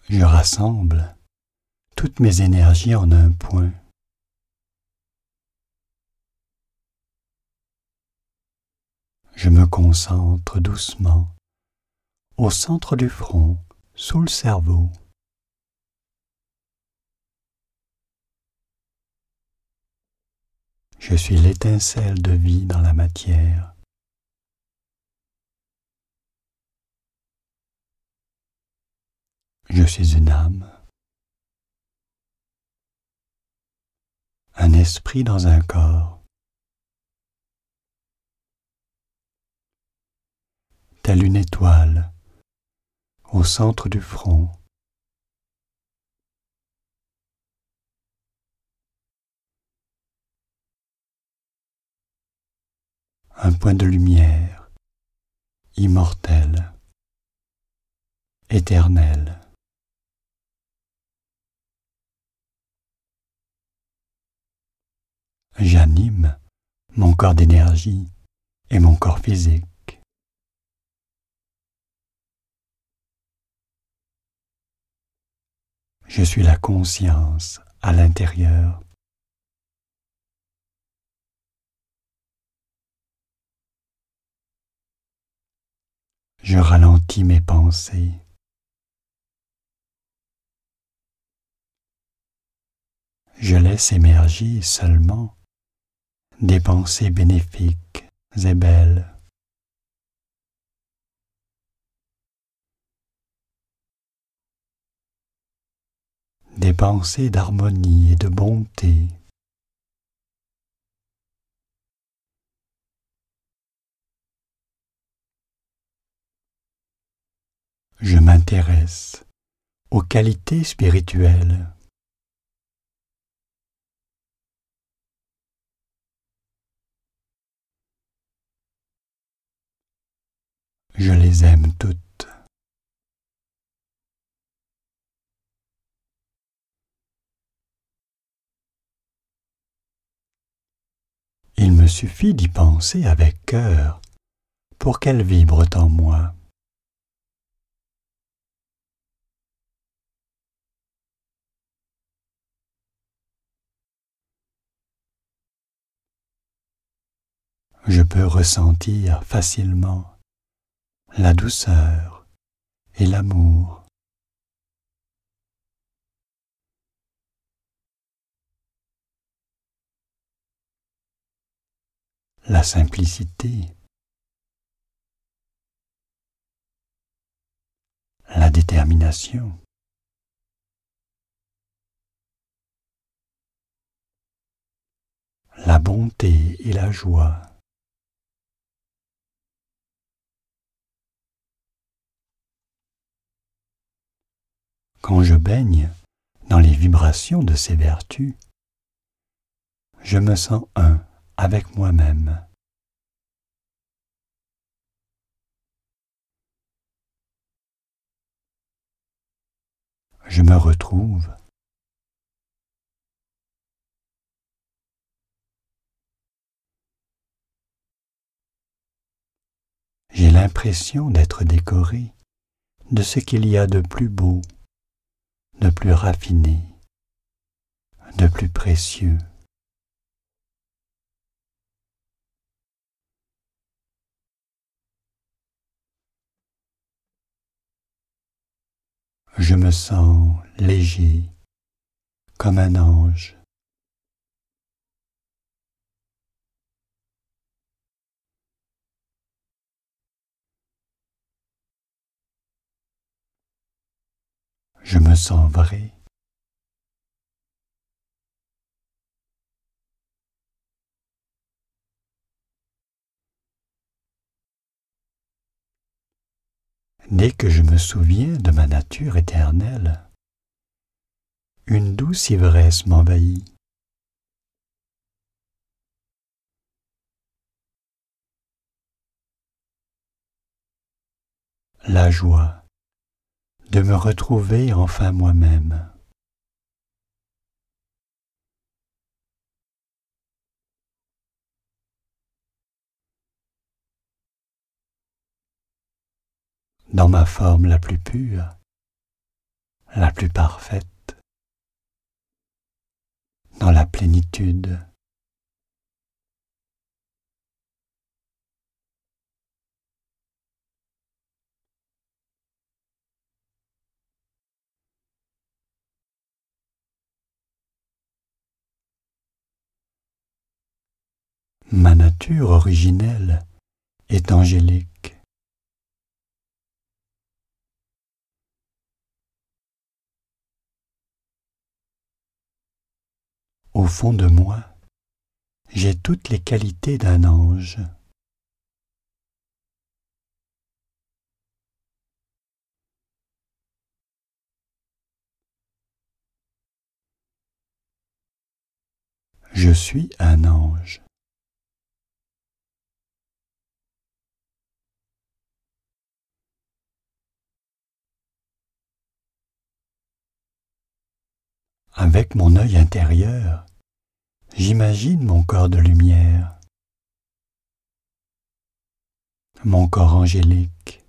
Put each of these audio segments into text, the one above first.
Je rassemble toutes mes énergies en un point. Je me concentre doucement au centre du front, sous le cerveau. Je suis l'étincelle de vie dans la matière. Je suis une âme, un esprit dans un corps. Telle une étoile au centre du front. Un point de lumière, immortel, éternel. J'anime mon corps d'énergie et mon corps physique. Je suis la conscience à l'intérieur. Je ralentis mes pensées. Je laisse émerger seulement des pensées bénéfiques et belles. Des pensées d'harmonie et de bonté. Je m'intéresse aux qualités spirituelles. Je les aime toutes. Il me suffit d'y penser avec cœur pour qu'elles vibrent en moi. Je peux ressentir facilement la douceur et l'amour. La simplicité, la détermination, la bonté et la joie. Quand je baigne dans les vibrations de ces vertus, je me sens un avec moi-même. Je me retrouve. J'ai l'impression d'être décoré de ce qu'il y a de plus beau, de plus raffiné, de plus précieux. Je me sens léger, comme un ange. Je me sens vrai. Dès que je me souviens de ma nature éternelle, une douce ivresse m'envahit. La joie de me retrouver enfin moi-même. Dans ma forme la plus pure, la plus parfaite, dans la plénitude. Ma nature originelle est angélique. Au fond de moi, j'ai toutes les qualités d'un ange. Je suis un ange. Avec mon œil intérieur, j'imagine mon corps de lumière, mon corps angélique.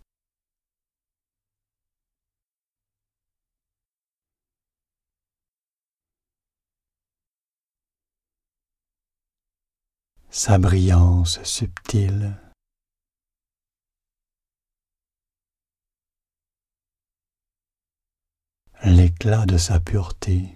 Sa brillance subtile. L'éclat de sa pureté.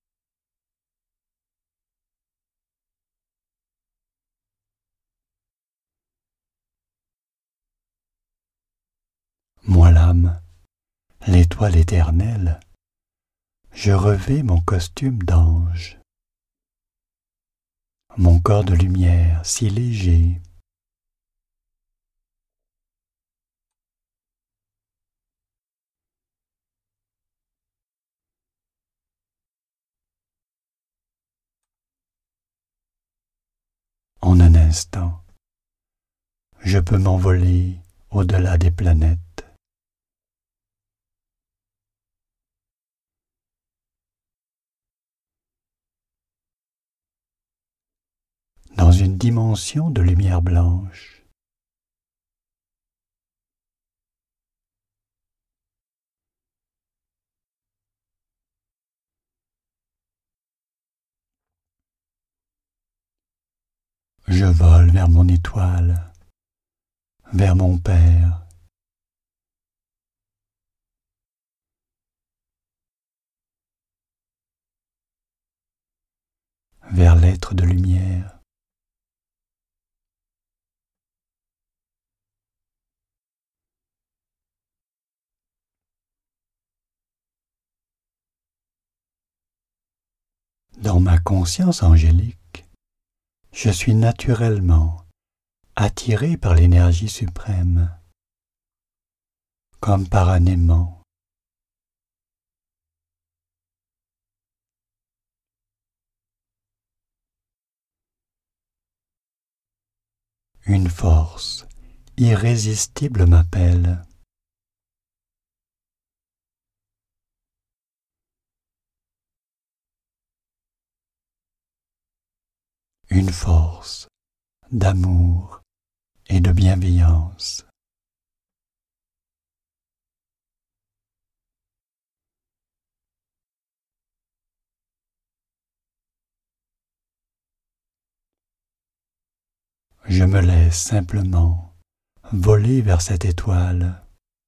Moi l'âme, l'étoile éternelle, je revais mon costume d'ange. Mon corps de lumière si léger. En un instant, je peux m'envoler au-delà des planètes. Dans une dimension de lumière blanche. Je vole vers mon étoile, vers mon Père. Vers l'être de lumière. Dans ma conscience angélique, je suis naturellement attiré par l'énergie suprême, comme par un aimant. Une force irrésistible m'appelle. Une force d'amour et de bienveillance. Je me laisse simplement voler vers cette étoile.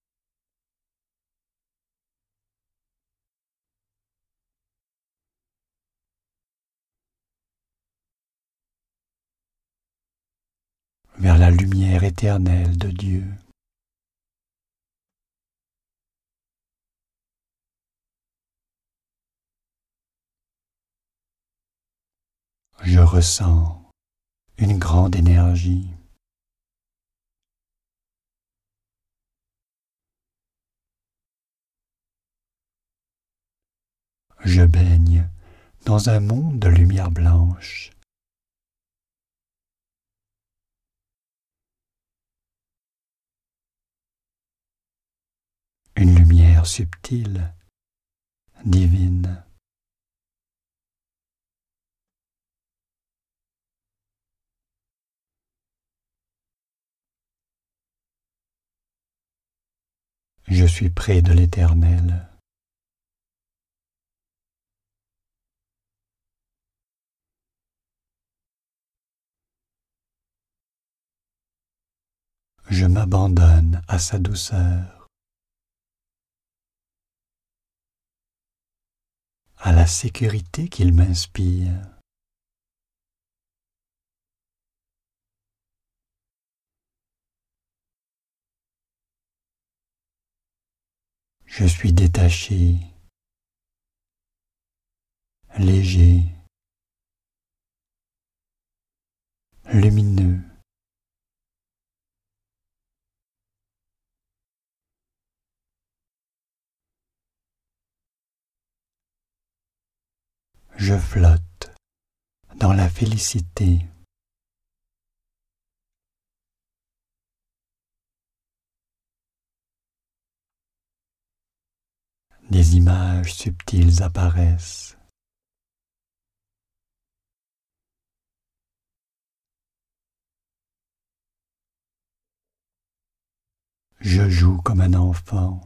Vers la lumière éternelle de Dieu. Je ressens une grande énergie. Je baigne dans un monde de lumière blanche. Une lumière subtile, divine. Je suis près de l'Éternel. Je m'abandonne à sa douceur, à la sécurité qu'il m'inspire. Je suis détaché, léger, lumineux. Je flotte dans la félicité. Des images subtiles apparaissent. Je joue comme un enfant.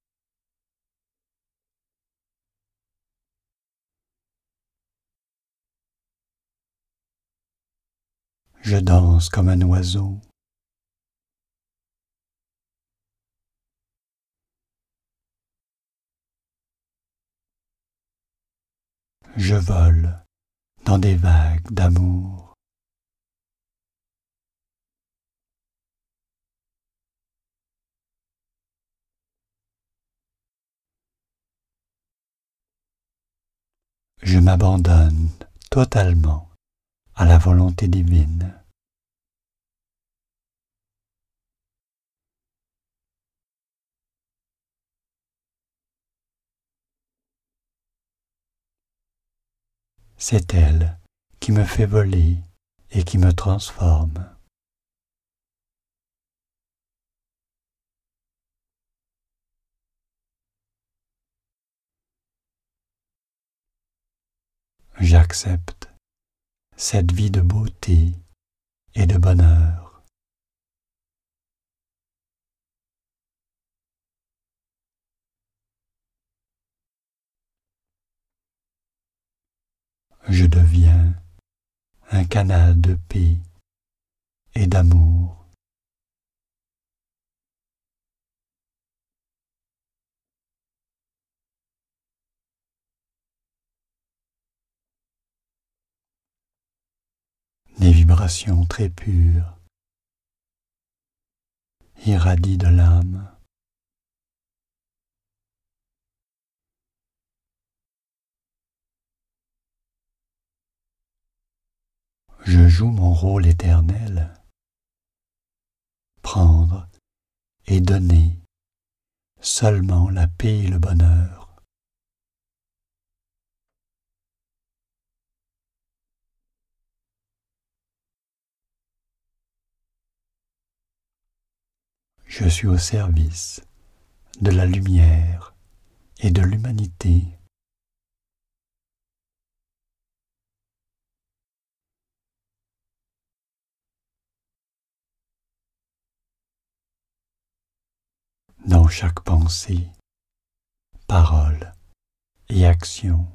Je danse comme un oiseau. Je vole dans des vagues d'amour. Je m'abandonne totalement à la volonté divine. C'est elle qui me fait voler et qui me transforme. J'accepte cette vie de beauté et de bonheur. Je deviens un canal de paix et d'amour. Des vibrations très pures irradient de l'âme. Je joue mon rôle éternel, prendre et donner seulement la paix et le bonheur. Je suis au service de la lumière et de l'humanité. Dans chaque pensée, parole et action,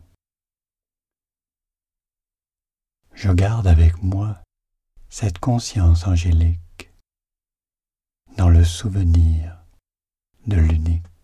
je garde avec moi cette conscience angélique dans le souvenir de l'unique.